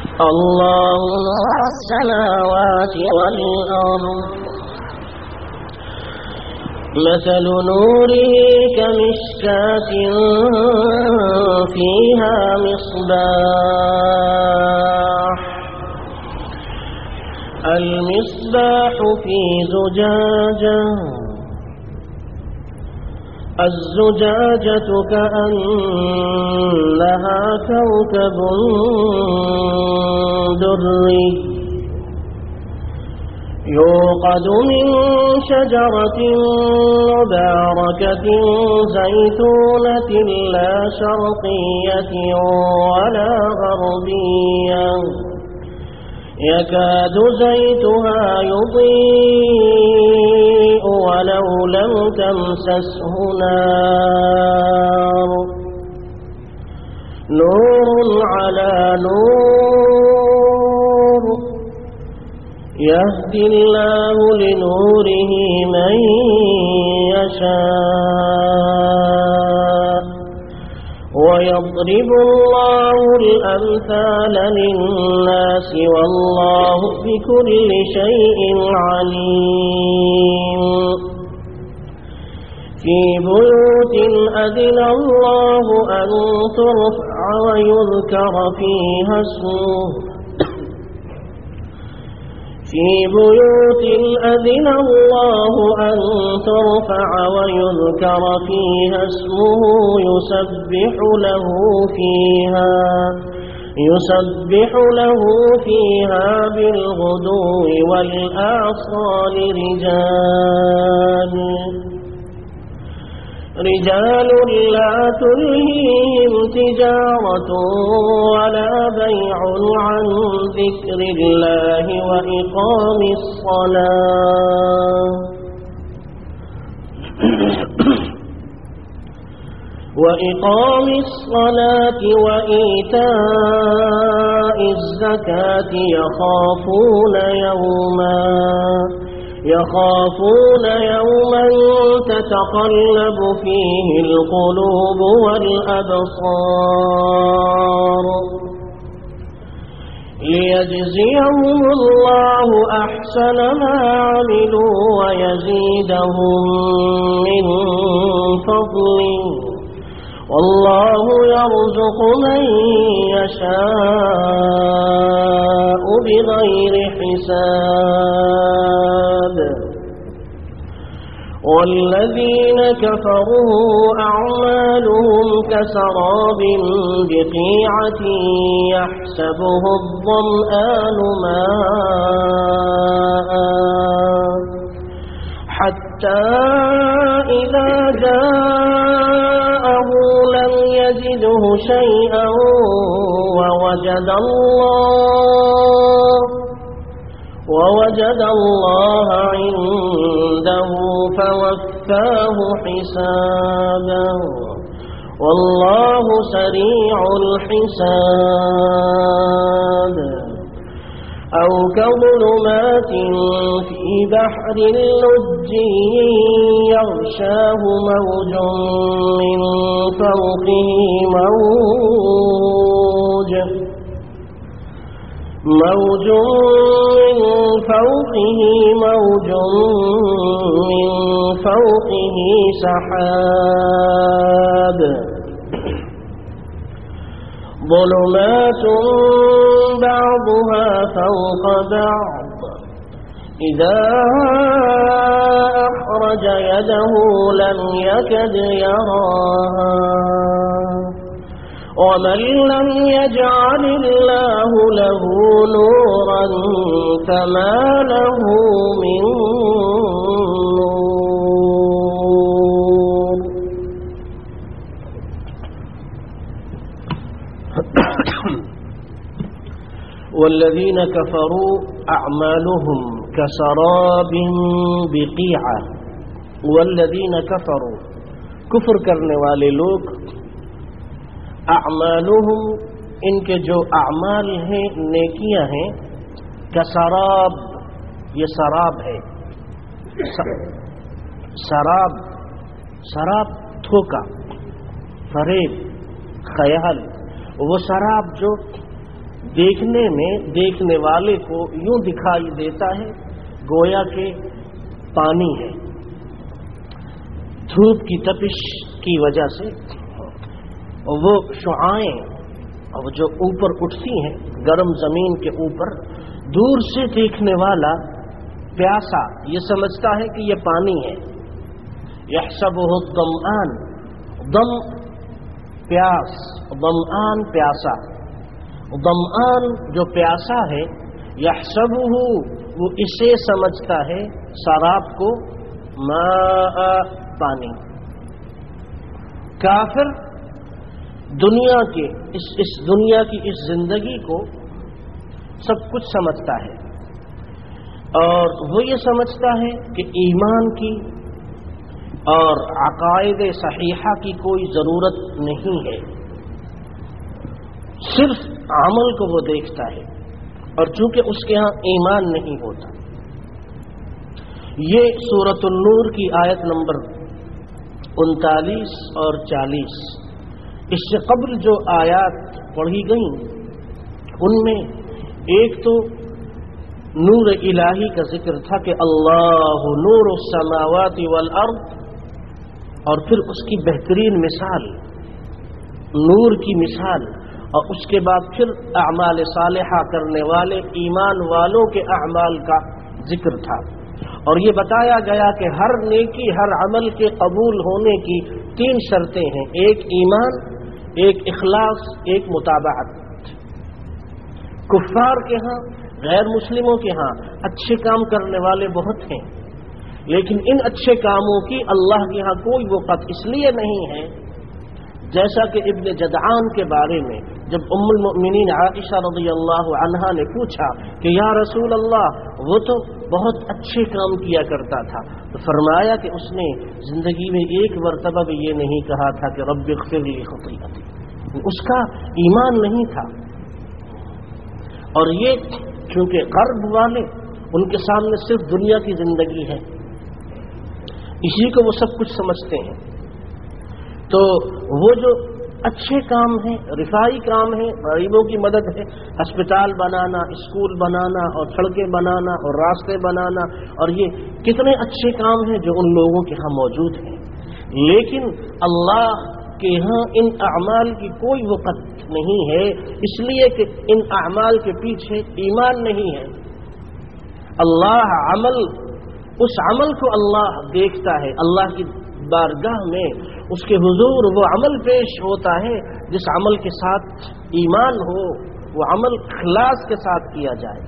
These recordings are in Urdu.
الله نور السماوات والأرض مثل نوره كمشكاة فيها مصباح المصباح في زجاجة الزجاجة كأنها كوكب دري يوقد من شجرة مباركة زيتونة لا شرقية ولا غربية يكاد زيتها يضيء ولو لم تمسسه نار نور على نور يهدي الله لنوره من يشاء ويضرب الله الأمثال للناس والله بكل شيء عليم في بيوت أذن الله أن ترفع ويذكر فيها اسمه في بيوت أذن الله أن ترفع ويذكر فيها اسمه يسبح له فيها بالغدو والآصال رجال لا تلهيهم تجارة ولا بيع عن ذكر الله وإقام الصلاة وإيتاء الزكاة يخافون يوما تتقلب فيه القلوب والأبصار ليجزيهم الله أحسن ما عملوا ويزيدهم من فضله والله يرزق من يشاء بغير حساب والذين كفروا أعمالهم كسراب بقيعة يحسبه الظمآن ماء حتى إذا جاءه لم يجده شيئا ووجد الله عنده فوفاه حسابه والله سريع الحساب أو كظلمات في بحر لجي يغشاه موج من فوقه موج من فوقه سحاب ظلمات بعضها فوق بعض إذا أخرج يده لم يكد يراها ومن لم يجعل الله له نورا فما له من نور. والذين كفروا أعمالهم كسراب بقيعة والذين كفروا كفر करने वाले लोग अमालुहुम इनके जो अमाल हैं नेकियां हैं कसराब ये शराब है शराब धोखा फरेब ख्याल वो शराब जो دیکھنے میں دیکھنے والے کو یوں دکھائی دیتا ہے گویا کہ پانی ہے. دھوپ کی تپش کی وجہ سے وہ شعاعیں جو اوپر اٹھتی ہیں گرم زمین کے اوپر، دور سے دیکھنے والا پیاسا یہ سمجھتا ہے کہ یہ پانی ہے. یحسبہ الظمآن، ضم پیاس، ظمآن پیاسا، ظمآن جو پیاسا ہے، یحسبہ وہ اسے سمجھتا ہے سراب کو ماء پانی. کافر دنیا کے اس دنیا کی اس زندگی کو سب کچھ سمجھتا ہے اور وہ یہ سمجھتا ہے کہ ایمان کی اور عقائد صحیحہ کی کوئی ضرورت نہیں ہے، صرف عمل کو وہ دیکھتا ہے، اور چونکہ اس کے ہاں ایمان نہیں ہوتا. یہ سورۃ النور کی آیت نمبر 39 اور 40، اس سے قبل جو آیات پڑھی گئیں ان میں ایک تو نور الہی کا ذکر تھا کہ اللہ نور السماوات والارض، اور پھر اس کی بہترین مثال نور کی مثال، اور اس کے بعد پھر اعمال صالحہ کرنے والے ایمان والوں کے اعمال کا ذکر تھا. اور یہ بتایا گیا کہ ہر نیکی ہر عمل کے قبول ہونے کی 3 شرطیں ہیں، ایک ایمان، ایک اخلاص، ایک متابعت. کفار کے ہاں، غیر مسلموں کے ہاں اچھے کام کرنے والے بہت ہیں، لیکن ان اچھے کاموں کی اللہ کے ہاں کوئی وقت اس لیے نہیں ہے، جیسا کہ ابن جدعان کے بارے میں جب ام المؤمنین عائشہ رضی اللہ عنہا نے پوچھا کہ یا رسول اللہ وہ تو بہت اچھے کام کیا کرتا تھا، تو فرمایا کہ اس نے زندگی میں ایک مرتبہ بھی یہ نہیں کہا تھا کہ رب اغفر لی خطیئتی. اس کا ایمان نہیں تھا. اور یہ چونکہ غرب والے ان کے سامنے صرف دنیا کی زندگی ہے، اسی کو وہ سب کچھ سمجھتے ہیں. تو وہ جو اچھے کام ہیں، رفائی کام ہیں، غریبوں کی مدد ہے، ہسپتال بنانا، اسکول بنانا اور سڑکیں بنانا اور راستے بنانا، اور یہ کتنے اچھے کام ہیں جو ان لوگوں کے ہاں موجود ہیں. لیکن اللہ کے ہاں ان اعمال کی کوئی وقت نہیں ہے، اس لیے کہ ان اعمال کے پیچھے ایمان نہیں ہے. اللہ اس عمل کو اللہ دیکھتا ہے، اللہ کی بارگاہ میں اس کے حضور وہ عمل پیش ہوتا ہے جس عمل کے ساتھ ایمان ہو، وہ عمل اخلاص کے ساتھ کیا جائے.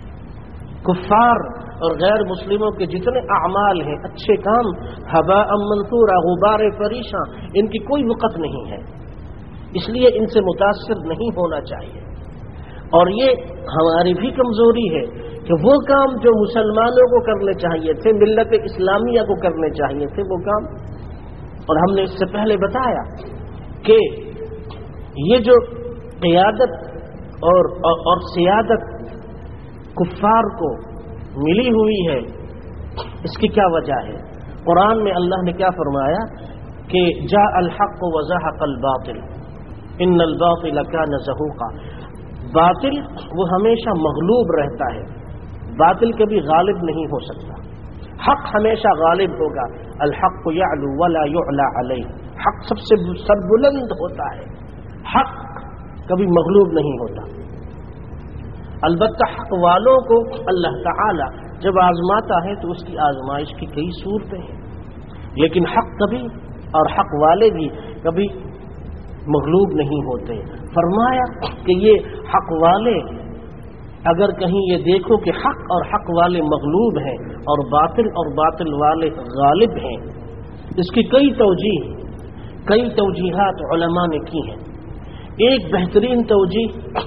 کفار اور غیر مسلموں کے جتنے اعمال ہیں، اچھے کام، ہباء منثورا، غبار فریشاں، ان کی کوئی وقت نہیں ہے، اس لیے ان سے متاثر نہیں ہونا چاہیے. اور یہ ہماری بھی کمزوری ہے کہ وہ کام جو مسلمانوں کو کرنے چاہیے تھے، ملت اسلامیہ کو کرنے چاہیے تھے، وہ کام، اور ہم نے اس سے پہلے بتایا کہ یہ جو قیادت اور سیادت کفار کو ملی ہوئی ہے، اس کی کیا وجہ ہے؟ قرآن میں اللہ نے کیا فرمایا کہ جاء الحق وزهق الباطل ان الباطل كان زهوقا. باطل وہ ہمیشہ مغلوب رہتا ہے، باطل کبھی غالب نہیں ہو سکتا، حق ہمیشہ غالب ہوگا. الحق یعلو ولا یعلی علیہ، حق سب سے سربلند ہوتا ہے، حق کبھی مغلوب نہیں ہوتا. البتہ حق والوں کو اللہ تعالی جب آزماتا ہے تو اس کی آزمائش کی کئی صورتیں ہیں، لیکن حق کبھی اور حق والے بھی کبھی مغلوب نہیں ہوتے. فرمایا کہ یہ حق والے اگر کہیں یہ دیکھو کہ حق اور حق والے مغلوب ہیں اور باطل والے غالب ہیں، اس کی کئی توجیحات علماء نے کی ہیں. ایک بہترین توجیح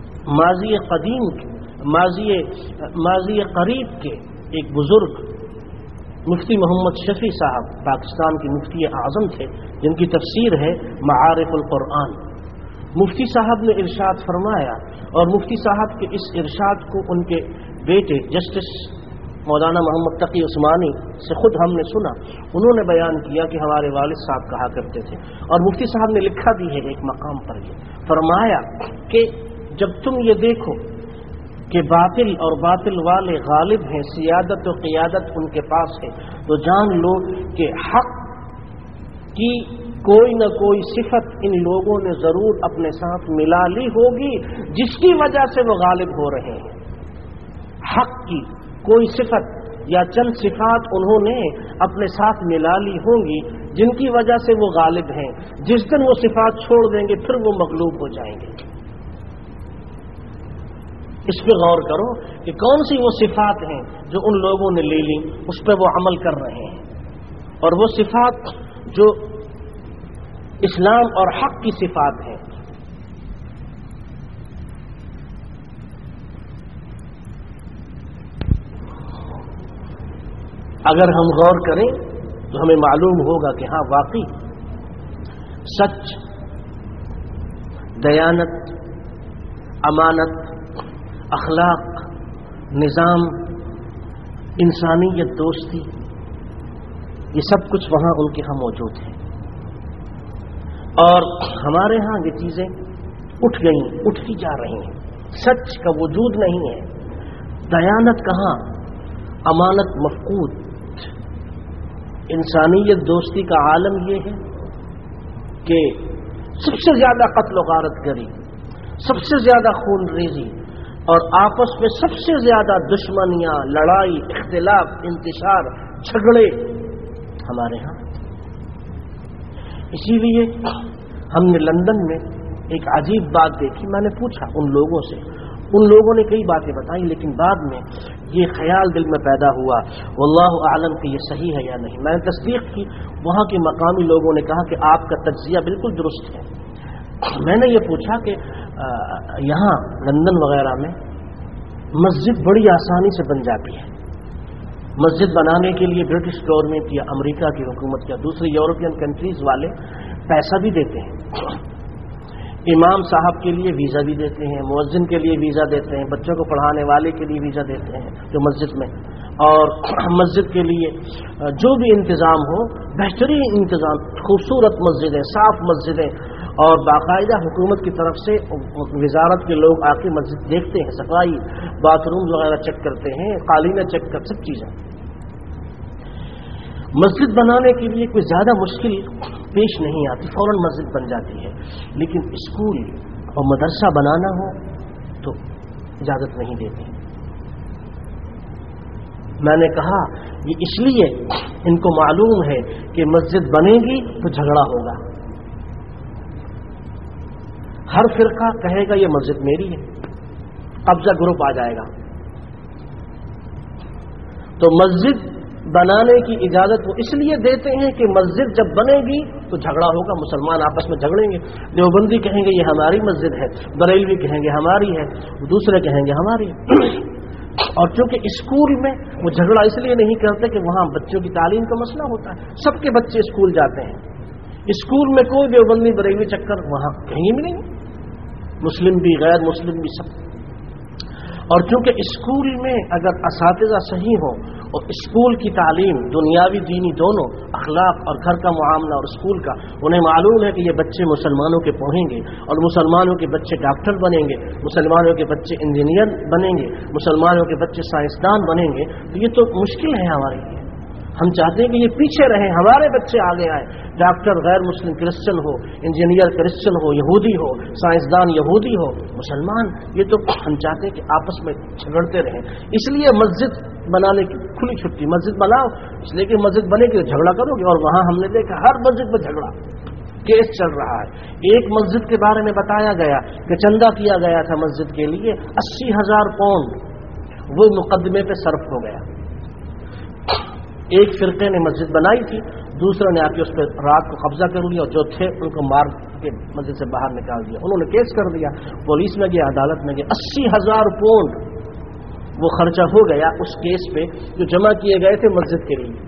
ماضی قریب کے ایک بزرگ مفتی محمد شفیع صاحب، پاکستان کے مفتی اعظم تھے، جن کی تفسیر ہے معارف القرآن. مفتی صاحب نے ارشاد فرمایا، اور مفتی صاحب کے اس ارشاد کو ان کے بیٹے جسٹس مولانا محمد تقی عثمانی سے خود ہم نے سنا. انہوں نے بیان کیا کہ ہمارے والد صاحب کہا کرتے تھے، اور مفتی صاحب نے لکھا بھی ہے ایک مقام پر، یہ فرمایا کہ جب تم یہ دیکھو کہ باطل اور باطل والے غالب ہیں، سیادت و قیادت ان کے پاس ہے، تو جان لو کہ حق کی کوئی نہ کوئی صفت ان لوگوں نے ضرور اپنے ساتھ ملا لی ہوگی جس کی وجہ سے وہ غالب ہو رہے ہیں۔ حق کی کوئی صفت یا چند صفات انہوں نے اپنے ساتھ ملا لی ہوں گی جن کی وجہ سے وہ غالب ہیں۔ جس دن وہ صفات چھوڑ دیں گے پھر وہ مغلوب ہو جائیں گے۔ اس پہ غور کرو کہ کون سی وہ صفات ہیں جو ان لوگوں نے لے لی، اس پہ وہ عمل کر رہے ہیں، اور وہ صفات جو اسلام اور حق کی صفات ہیں۔ اگر ہم غور کریں تو ہمیں معلوم ہوگا کہ ہاں واقعی سچ، دیانت، امانت، اخلاق، نظام، انسانیت، دوستی، یہ سب کچھ وہاں ان کے ہاں موجود ہے، اور ہمارے ہاں یہ چیزیں اٹھ گئیں، اٹھتی جا رہی ہیں۔ سچ کا وجود نہیں ہے، دیانت کہاں، امانت مفقود، انسانیت، دوستی کا عالم یہ ہے کہ سب سے زیادہ قتل و غارت گری، سب سے زیادہ خون ریزی، اور آپس میں سب سے زیادہ دشمنیاں، لڑائی، اختلاف، انتشار، جھگڑے ہمارے ہاں۔ اسی لیے ہم نے لندن میں ایک عجیب بات دیکھی، میں نے پوچھا ان لوگوں سے، ان لوگوں نے کئی باتیں بتائیں، لیکن بعد میں یہ خیال دل میں پیدا ہوا واللہ اعلم کہ یہ صحیح ہے یا نہیں۔ میں نے تصدیق کی، وہاں کے مقامی لوگوں نے کہا کہ آپ کا تجزیہ بالکل درست ہے۔ میں نے یہ پوچھا کہ یہاں لندن وغیرہ میں مسجد بڑی آسانی سے بن جاتی ہے، مسجد بنانے کے لیے برٹش گورنمنٹ یا امریکہ کی حکومت یا دوسری یورپین کنٹریز والے پیسہ بھی دیتے ہیں، امام صاحب کے لیے ویزا بھی دیتے ہیں، مؤذن کے لیے ویزا دیتے ہیں، بچوں کو پڑھانے والے کے لیے ویزا دیتے ہیں جو مسجد میں، اور مسجد کے لیے جو بھی انتظام ہو، بہترین انتظام، خوبصورت مسجدیں، صاف مسجدیں، اور باقاعدہ حکومت کی طرف سے وزارت کے لوگ آ کے مسجد دیکھتے ہیں، صفائی، باتھ روم وغیرہ چیک کرتے ہیں، قالینیں چیک کر، سب چیزیں۔ مسجد بنانے کے لیے کوئی زیادہ مشکل پیش نہیں آتی، فوراً مسجد بن جاتی ہے، لیکن اسکول اور مدرسہ بنانا ہو تو اجازت نہیں دیتے۔ میں نے کہا یہ اس لیے ان کو معلوم ہے کہ مسجد بنے گی تو جھگڑا ہوگا، ہر فرقہ کہے گا یہ مسجد میری ہے، قبضہ گروپ آ جائے گا، تو مسجد بنانے کی اجازت وہ اس لیے دیتے ہیں کہ مسجد جب بنے گی تو جھگڑا ہوگا، مسلمان آپس میں جھگڑیں گے، دیوبندی کہیں گے یہ ہماری مسجد ہے، بریلوی کہیں گے ہماری ہے، دوسرے کہیں گے ہماری ہے۔ اور چونکہ اسکول میں وہ جھگڑا اس لیے نہیں کرتے کہ وہاں بچوں کی تعلیم کا مسئلہ ہوتا ہے، سب کے بچے اسکول جاتے ہیں، اسکول میں کوئی دیوبندی بریلوی چکر وہاں کہیں بھی نہیں، مسلم بھی غیر مسلم بھی سب۔ اور چونکہ اسکول میں اگر اساتذہ صحیح ہوں اور اسکول کی تعلیم دنیاوی دینی دونوں، اخلاق اور گھر کا معاملہ اور اسکول کا، انہیں معلوم ہے کہ یہ بچے مسلمانوں کے پڑھیں گے اور مسلمانوں کے بچے ڈاکٹر بنیں گے، مسلمانوں کے بچے انجینئر بنیں گے، مسلمانوں کے بچے سائنسدان بنیں گے، تو یہ تو مشکل ہے ہمارے لیے۔ ہم چاہتے ہیں کہ یہ پیچھے رہیں، ہمارے بچے آگے آئیں، ڈاکٹر غیر مسلم کرسچن ہو، انجینئر کرسچن ہو، یہودی ہو، سائنسدان یہودی ہو، مسلمان، یہ تو ہم چاہتے ہیں کہ آپس میں جھگڑتے رہیں۔ اس لیے مسجد بنانے کی کھلی چھٹی، مسجد بناؤ، اس لیے کہ مسجد بنے گی تو جھگڑا کرو گے، اور وہاں ہم نے دیکھا ہر مسجد میں جھگڑا کیس چل رہا ہے۔ ایک مسجد کے بارے میں بتایا گیا کہ چندہ کیا گیا تھا مسجد کے لیے 80,000 پاؤنڈ، وہ مقدمے پہ صرف ہو گیا۔ ایک فرقے نے مسجد بنائی تھی، دوسرے نے آ کے اس پہ رات کو قبضہ کر لیا، اور جو تھے ان کو مار کے مسجد سے باہر نکال دیا۔ انہوں نے کیس کر دیا، پولیس میں گیا، عدالت میں گیا، 80,000 پاؤنڈ وہ خرچہ ہو گیا اس کیس پہ جو جمع کیے گئے تھے مسجد کے لیے۔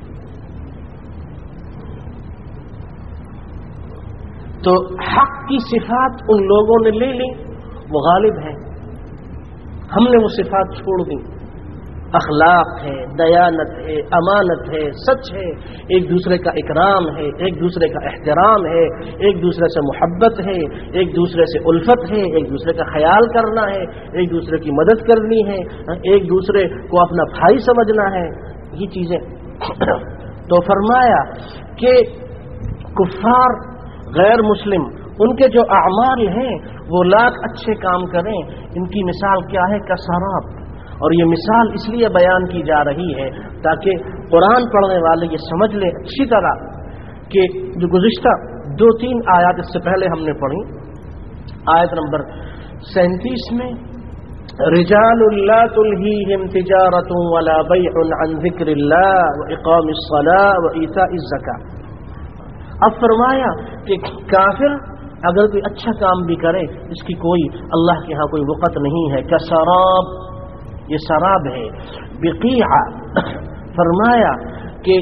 تو حق کی صفات ان لوگوں نے لے لی، وہ غالب ہیں، ہم نے وہ صفات چھوڑ دی، اخلاق ہے، دیانت ہے، امانت ہے، سچ ہے، ایک دوسرے کا اکرام ہے، ایک دوسرے کا احترام ہے، ایک دوسرے سے محبت ہے، ایک دوسرے سے الفت ہے، ایک دوسرے کا خیال کرنا ہے، ایک دوسرے کی مدد کرنی ہے، ایک دوسرے کو اپنا بھائی سمجھنا ہے، یہ چیزیں تو فرمایا کہ کفار غیر مسلم ان کے جو اعمال ہیں وہ لاکھ اچھے کام کریں، ان کی مثال کیا ہے؟ کسراب. اور یہ مثال اس لیے بیان کی جا رہی ہے تاکہ قرآن پڑھنے والے یہ سمجھ لیں اچھی طرح کہ جو گزشتہ 2-3 آیات اس سے پہلے ہم نے پڑھی، آیت نمبر 37 میں رجال لا تلہیہم تجارۃ ولا بیع عن ذکر اللہ واقام الصلاۃ وایتاء الزکاۃ. اب فرمایا کہ کافر اگر کوئی اچھا کام بھی کرے اس کی کوئی اللہ کے ہاں کوئی وقت نہیں ہے. کسراب، یہ سراب ہے. بقیع فرمایا کہ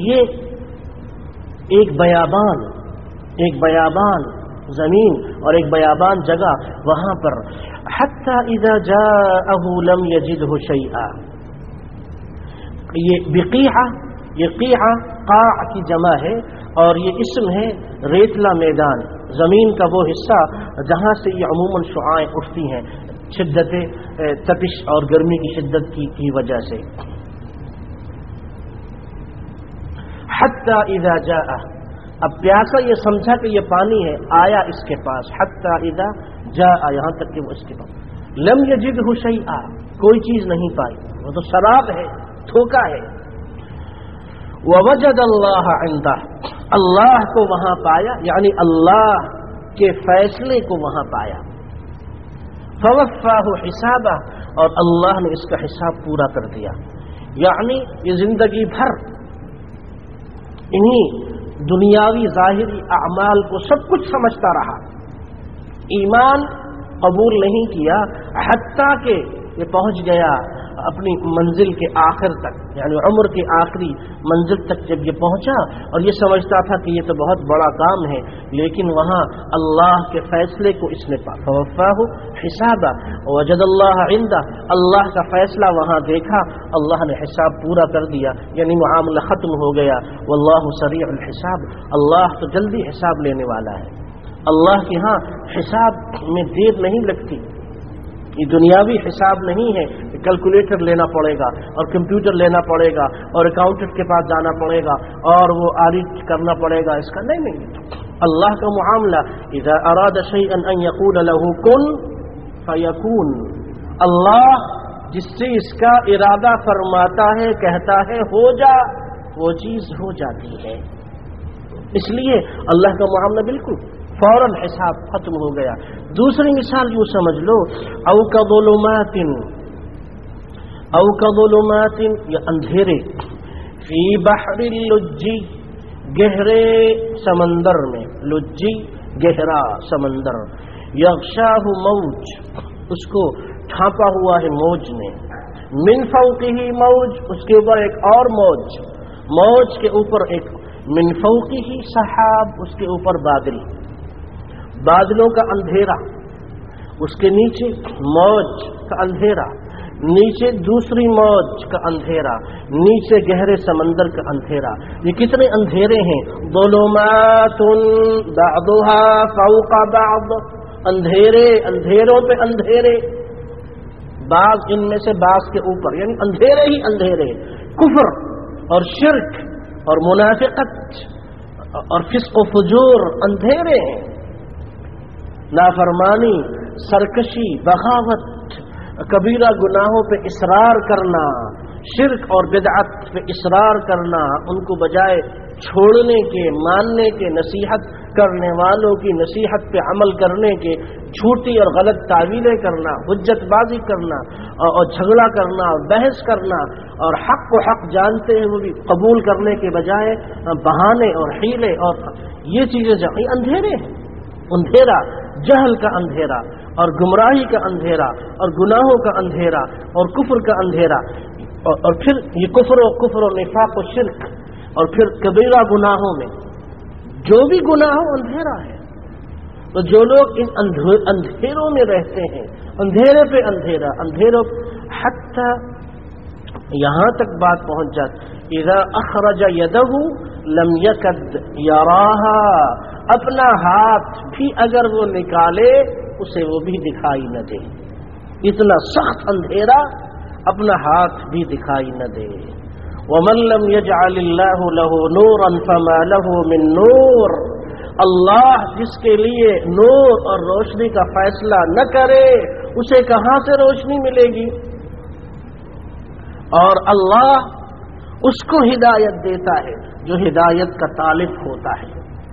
یہ ایک بیابان زمین اور ایک بیابان جگہ، وہاں پر حتی اذا جاءہ لم یجدہ شیئا. یہ بقیع، یہ قیع قاع کی جمع ہے اور یہ اسم ہے ریتلا میدان، زمین کا وہ حصہ جہاں سے یہ عموماً شعاعیں اٹھتی ہیں شدت تپش اور گرمی کی شدت کی وجہ سے. حتی اذا جاء، اب پیاسا یہ سمجھا کہ یہ پانی ہے، آیا اس کے پاس. حتی اذا جاء، یہاں تک کہ وہ اس کے پاس لم یجدہ شیئا، کوئی چیز نہیں پائی، وہ تو شراب ہے، دھوکہ ہے. ووجد اللہ عندہ، اللہ کو وہاں پایا، یعنی اللہ کے فیصلے کو وہاں پایا. فوفاہ حسابہ، اور اللہ نے اس کا حساب پورا کر دیا. یعنی یہ زندگی بھر انہی دنیاوی ظاہری اعمال کو سب کچھ سمجھتا رہا، ایمان قبول نہیں کیا، حتیٰ کہ یہ پہنچ گیا اپنی منزل کے آخر تک، یعنی عمر کے آخری منزل تک جب یہ پہنچا اور یہ سمجھتا تھا کہ یہ تو بہت بڑا کام ہے، لیکن وہاں اللہ کے فیصلے کو اس نے پا. فوفاہ حسابہ وجد اللہ عندہ، اللہ کا فیصلہ وہاں دیکھا، اللہ نے حساب پورا کر دیا، یعنی معاملہ ختم ہو گیا. واللہ سریع الحساب، اللہ تو جلدی حساب لینے والا ہے. اللہ کے ہاں حساب میں دیر نہیں لگتی. یہ دنیاوی حساب نہیں ہے کہ کیلکولیٹر لینا پڑے گا اور کمپیوٹر لینا پڑے گا اور اکاؤنٹنٹ کے پاس جانا پڑے گا اور وہ آڈٹ کرنا پڑے گا، اس کا نہیں. اللہ کا معاملہ اذا اراد شیئا ان یقول له کن فیکون، اللہ جس چیز کا ارادہ فرماتا ہے، کہتا ہے ہو جا، وہ چیز ہو جاتی ہے. اس لیے اللہ کا معاملہ بالکل فوراً حساب ختم ہو گیا. دوسری مثال یوں سمجھ لو، او کظلمات، یہ اندھیرے، فی بحر اللجی، گہرے سمندر میں، لجی گہرا سمندر، یغشاہ موج، اس کو ڈھانپا ہوا ہے موج نے، من فوقہ موج، اس کے اوپر ایک اور موج، موج کے اوپر ایک، من فوقہ سحاب، اس کے اوپر بادل، بادلوں کا اندھیرا، اس کے نیچے موج کا اندھیرا، نیچے دوسری موج کا اندھیرا، نیچے گہرے سمندر کا اندھیرا. یہ کتنے اندھیرے ہیں؟ ظلمات بعضها فوق بعض، اندھیرے اندھیروں پہ اندھیرے، بعض ان میں سے بعض کے اوپر، یعنی اندھیرے ہی اندھیرے. کفر اور شرک اور منافقت اور فسق و فجور اندھیرے ہیں. نافرمانی، سرکشی، بغاوت، کبیرہ گناہوں پہ اصرار کرنا، شرک اور بدعت پہ اصرار کرنا، ان کو بجائے چھوڑنے کے، ماننے کے، نصیحت کرنے والوں کی نصیحت پہ عمل کرنے کے، جھوٹی اور غلط تعویلیں کرنا، حجت بازی کرنا اور جھگڑا کرنا اور بحث کرنا، اور حق کو حق جانتے ہیں وہ بھی قبول کرنے کے بجائے بہانے اور حیلے، اور یہ چیزیں یہ اندھیرے ہیں. اندھیرا، جہل کا اندھیرا اور گمراہی کا اندھیرا اور گناہوں کا اندھیرا اور کفر کا اندھیرا، اور پھر یہ کفر و نفاق و شرک، اور پھر کبیرہ گناہوں میں جو بھی گناہ ہو اندھیرا ہے. تو جو لوگ ان اندھیروں میں رہتے ہیں، اندھیرے پہ اندھیرا، اندھیروں حتی یہاں تک بات پہنچ جاتی اذا اخرج یدہ لم یکد یراہا، اپنا ہاتھ بھی اگر وہ نکالے اسے وہ بھی دکھائی نہ دے، اتنا سخت اندھیرا اپنا ہاتھ بھی دکھائی نہ دے۔ ومن لم يجعل اللہ له نورا فما له من نور، اللہ جس کے لیے نور اور روشنی کا فیصلہ نہ کرے اسے کہاں سے روشنی ملے گی؟ اور اللہ اس کو ہدایت دیتا ہے جو ہدایت کا طالب ہوتا ہے۔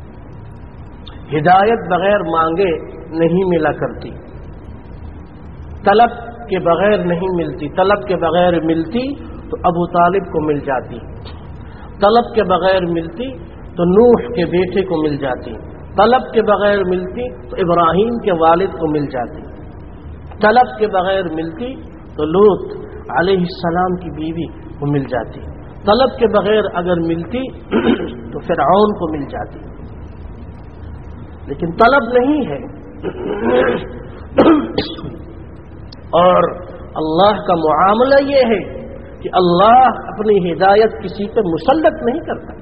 ہدایت بغیر مانگے نہیں ملا کرتی، طلب کے بغیر نہیں ملتی، طلب کے بغیر ملتی تو ابو طالب کو مل جاتی، طلب کے بغیر ملتی تو نوح کے بیٹے کو مل جاتی، طلب کے بغیر ملتی تو ابراہیم کے والد کو مل جاتی، طلب کے بغیر ملتی تو لوط علیہ السلام کی بیوی کو مل جاتی، طلب کے بغیر اگر ملتی تو فرعون کو مل جاتی، لیکن طلب نہیں ہے۔ اور اللہ کا معاملہ یہ ہے کہ اللہ اپنی ہدایت کسی پہ مسلط نہیں کرتا،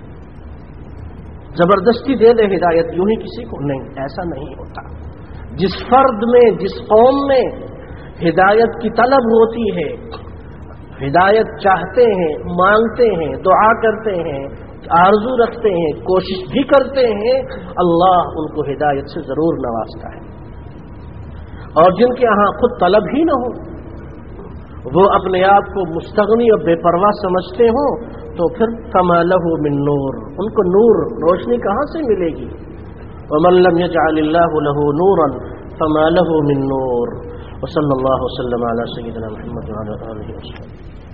زبردستی دے دے ہدایت یوں ہی کسی کو، نہیں، ایسا نہیں ہوتا۔ جس فرد میں، جس قوم میں ہدایت کی طلب ہوتی ہے، ہدایت چاہتے ہیں، مانگتے ہیں، دعا کرتے ہیں، آرزو رکھتے ہیں، کوشش بھی کرتے ہیں، اللہ ان کو ہدایت سے ضرور نوازتا ہے۔ اور جن کے ہاں خود طلب ہی نہ ہو، وہ اپنے آپ کو مستغنی اور بے پرواہ سمجھتے ہوں، تو پھر فما لہ من نور، ان کو نور، روشنی کہاں سے ملے گی؟ ومن لم يجعل اللہ لہ نورا فما لہ من نور۔ وصلی اللہ وسلم علی سیدنا محمد وعلی آلہ وسلم۔